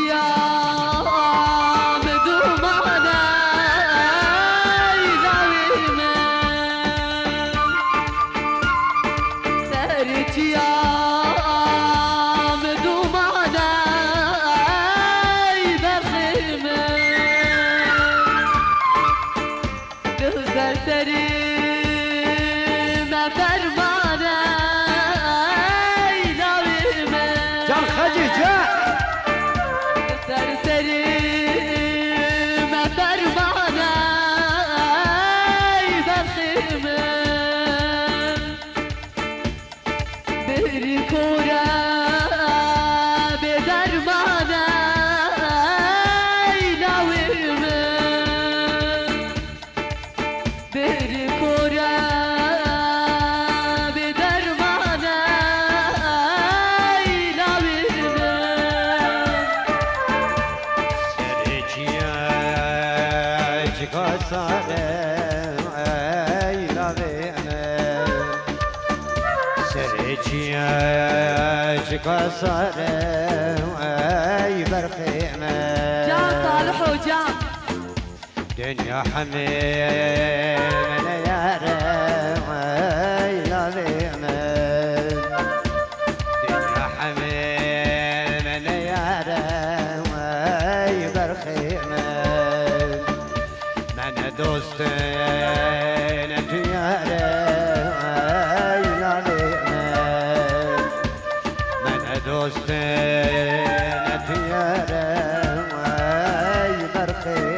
چیام دومانه لاوی من سر چیام دومانه برخی من دختر سری فرمانه لاوی من جان خجی جان سرسری فرمانه برخی من بری کوره به درمانه لاوی من بری کوره به درمانه لاوی من چیکار ساره ای لاویمه سری چیکار ساره ای برخیمه جان صالح و جان دنیا همه من یاره ای لاویمه دنیا همه من یاره ای برخیمه دوست تو یاره ای لاله من دوست تو یاره ای برخی